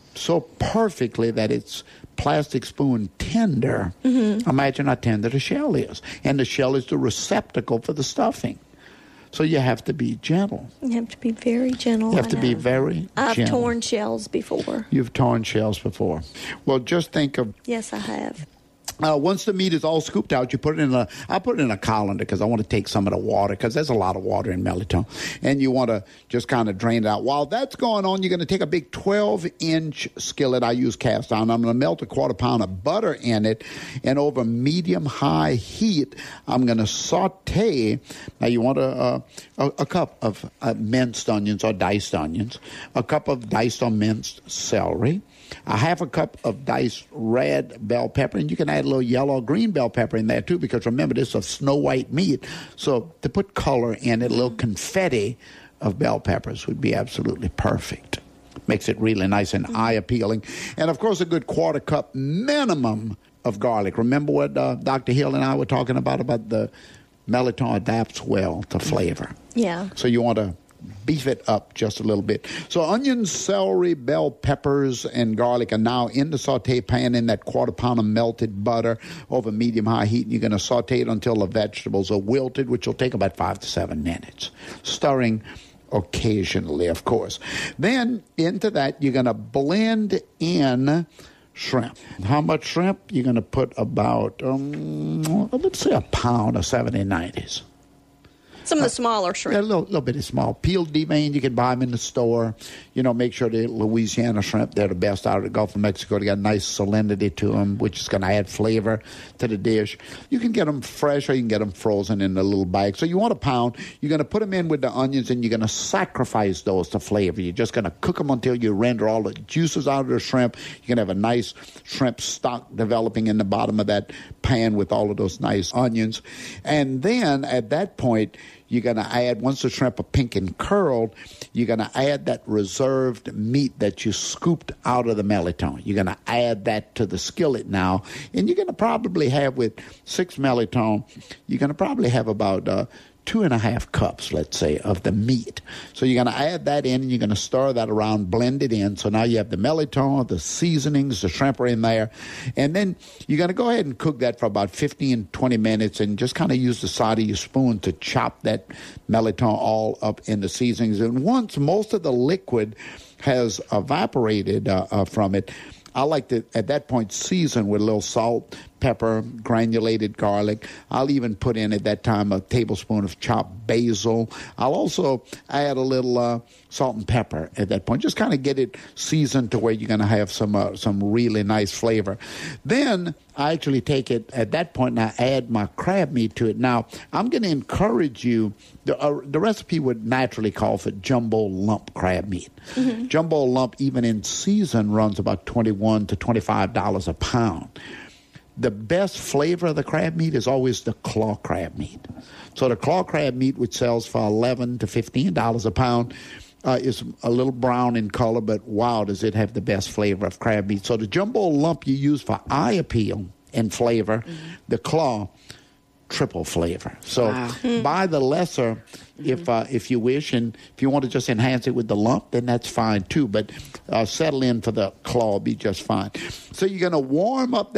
Speaker 1: perfectly that it's plastic spoon tender, imagine how tender the shell is. And the shell is the receptacle for the stuffing. So you have to be gentle.
Speaker 2: You have to be very gentle.
Speaker 1: You have to be very gentle.
Speaker 2: I've torn shells before.
Speaker 1: You've torn shells before. Well, just think of...
Speaker 2: Yes, I have.
Speaker 1: Once the meat is all scooped out, you put it in I put it in a colander because I want to take some of the water, because there's a lot of water in melliton. And you want to just kind of drain it out. While that's going on, you're going to take a big 12-inch skillet. I use cast iron. I'm going to melt a 1/4 pound of butter in it, and over medium-high heat, I'm going to saute. Now, you want a cup of minced onions or diced onions, a cup of diced or minced celery, a half a cup of diced red bell pepper, and you can add a little yellow or green bell pepper in there too, because remember, this is a snow white meat. So to put color in it, a little confetti of bell peppers would be absolutely perfect. Makes it really nice and eye-appealing. And, of course, a good quarter cup minimum of garlic. Remember what Dr. Hill and I were talking about the melitone adapts well to flavor.
Speaker 2: Yeah.
Speaker 1: So you want to beef it up just a little bit. So onions, celery, bell peppers, and garlic are now in the saute pan in that quarter pound of melted butter over medium-high heat. And you're going to saute it until the vegetables are wilted, which will take about 5 to 7 minutes. Stirring occasionally, of course. Then into that, you're going to blend in shrimp. How much shrimp? You're going to put about, let's say a pound of 70-90s.
Speaker 2: Some of the smaller shrimp.
Speaker 1: Yeah, a little bit small. Peeled, deveined, you can buy them in the store. You know, make sure the Louisiana shrimp, they're the best out of the Gulf of Mexico. They got a nice salinity to them, which is going to add flavor to the dish. You can get them fresh or you can get them frozen in a little bag. So you want a pound. You're going to put them in with the onions and you're going to sacrifice those to flavor. You're just going to cook them until you render all the juices out of the shrimp. You're going to have a nice shrimp stock developing in the bottom of that pan with all of those nice onions. And then at that point, you're going to add, once the shrimp are pink and curled, you're going to add that reserved meat that you scooped out of the melitone. You're going to add that to the skillet now. And you're going to probably have, with 6 melitone, you're going to probably have about 2.5 cups, let's say, of the meat. So you're going to add that in, and you're going to stir that around, blend it in. So now you have the melitone, the seasonings, the shrimp are in there. And then you're going to go ahead and cook that for about 15, 20 minutes and just kind of use the side of your spoon to chop that melitone all up in the seasonings. And once most of the liquid has evaporated from it, I like to, at that point, season with a little salt, pepper, granulated garlic. I'll even put in at that time a tablespoon of chopped basil. I'll also add a little salt and pepper at that point. Just kind of get it seasoned to where you're going to have some really nice flavor. Then I actually take it at that point and I add my crab meat to it. Now, I'm going to encourage you, the recipe would naturally call for jumbo lump crab meat. Mm-hmm. Jumbo lump, even in season, runs about $21 to $25 a pound. The best flavor of the crab meat is always the claw crab meat. So the claw crab meat, which sells for $11 to $15 a pound, is a little brown in color, but wow, does it have the best flavor of crab meat. So the jumbo lump you use for eye appeal and flavor, the claw, triple flavor. So buy the lesser if you wish, and if you want to just enhance it with the lump, then that's fine too. But settle in for the claw, be just fine. So you're going to warm up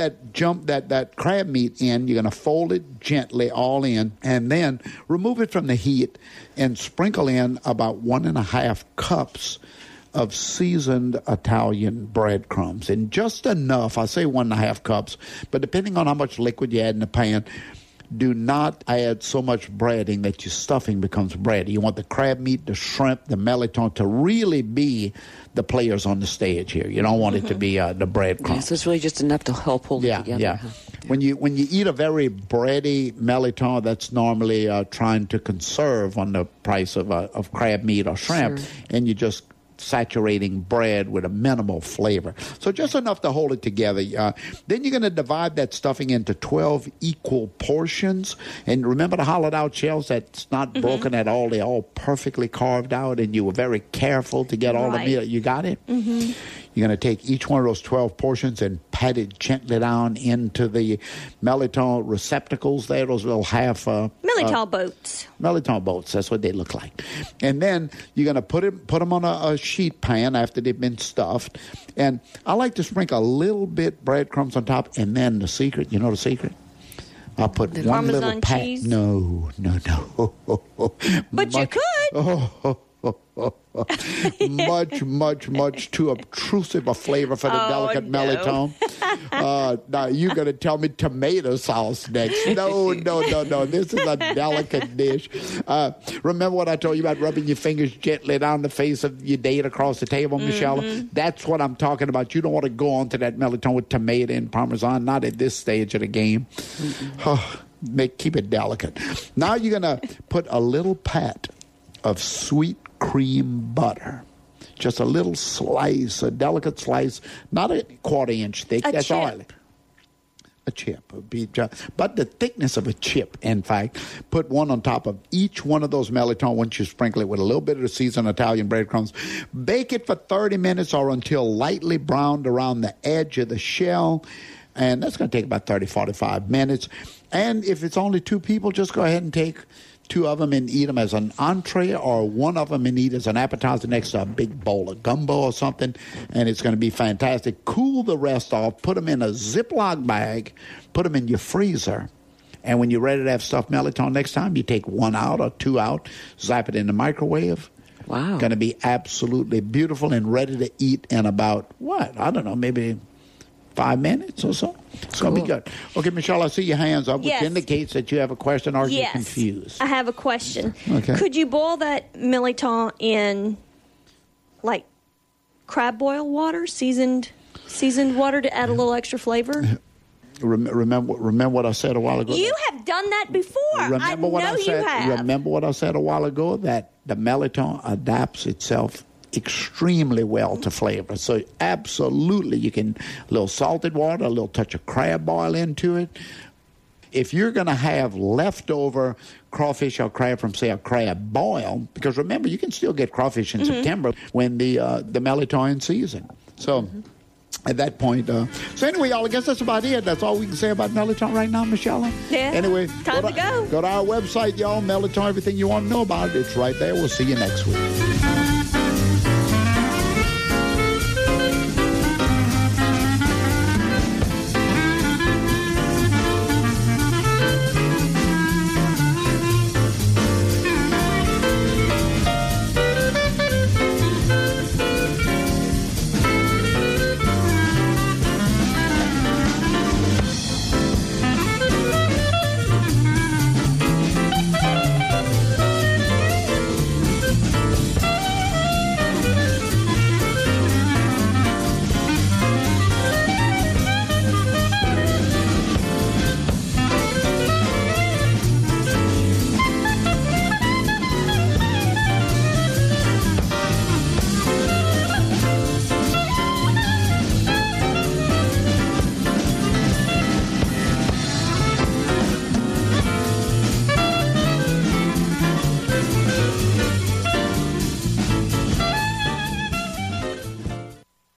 Speaker 1: that crab meat in. You're going to fold it gently all in, and then remove it from the heat and sprinkle in about 1.5 cups of seasoned Italian breadcrumbs, and just enough. I say 1.5 cups, but depending on how much liquid you add in the pan, do not add so much breading that your stuffing becomes bready. You want the crab meat, the shrimp, the melitone to really be the players on the stage here. You don't want it to be the breadcrumbs.
Speaker 3: Yeah, so it's really just enough to help hold it together.
Speaker 1: Yeah. When you eat a very bready melitone, that's normally trying to conserve on the price of crab meat or shrimp, and you just saturating bread with a minimal flavor. So just enough to hold it together. Then you're going to divide that stuffing into 12 equal portions. And remember the hollowed out shells that's not broken at all. They're all perfectly carved out, and you were very careful to get all the meat. You got it? Mm-hmm. You're going to take each one of those 12 portions and pat it gently down into the melitone receptacles there, those little half...
Speaker 2: melitone boats.
Speaker 1: Melitone boats, that's what they look like. And then you're going to put them on a sheet pan after they've been stuffed. And I like to sprinkle a little bit breadcrumbs on top, and then the secret, you know the secret? I'll put
Speaker 2: the
Speaker 1: one
Speaker 2: Parmesan
Speaker 1: little pat.
Speaker 2: cheese?
Speaker 1: No.
Speaker 2: But you could.
Speaker 1: much too obtrusive a flavor for the delicate melitone. Now you're going to tell me tomato sauce next. No. This is a delicate dish. Remember what I told you about rubbing your fingers gently down the face of your date across the table, Michelle? That's what I'm talking about. You don't want to go on to that melitone with tomato and Parmesan, not at this stage of the game. Keep it delicate. Now you're going to put a little pat of sweet cream butter, just a little slice, a delicate slice, not a quarter-inch thick.
Speaker 2: A
Speaker 1: That's
Speaker 2: chip.
Speaker 1: oily. A chip would be but the thickness of a chip, in fact. Put one on top of each one of those melitone once you sprinkle it with a little bit of the seasoned Italian breadcrumbs. Bake it for 30 minutes or until lightly browned around the edge of the shell. And that's going to take about 30, 45 minutes. And if it's only 2 people, just go ahead and take 2 of them and eat them as an entree, or 1 of them and eat as an appetizer next to a big bowl of gumbo or something, and it's going to be fantastic. Cool the rest off. Put them in a Ziploc bag. Put them in your freezer. And when you're ready to have stuffed melitone next time, you take 1 out or 2 out, zap it in the microwave.
Speaker 3: Wow.
Speaker 1: Going to be absolutely beautiful and ready to eat in about, maybe 5 minutes or so. It's going to be good. Okay, Michelle, I see your hands up, which
Speaker 2: Yes.
Speaker 1: indicates that you have a question or you're
Speaker 2: Yes.
Speaker 1: confused.
Speaker 2: I have a question.
Speaker 1: Okay.
Speaker 2: Could you boil that melitone in, like, crab boil water, seasoned water to add a little extra flavor?
Speaker 1: Remember what I said a while ago?
Speaker 2: You have done that before.
Speaker 1: Remember what I said?
Speaker 2: You have.
Speaker 1: Remember what I said a while ago? That the melitone adapts itself extremely well to flavor. So absolutely, you can a little salted water, a little touch of crab boil into it. If you're going to have leftover crawfish or crab from, say, a crab boil, because remember, you can still get crawfish in September when the melitone season. So. At that point, so anyway, y'all, I guess that's about it. That's all we can say about melitone right now, Michelle.
Speaker 2: Yeah.
Speaker 1: Anyway,
Speaker 2: Time to go.
Speaker 1: Go to our website, y'all. Melitone, everything you want to know about it. It's right there. We'll see you next week.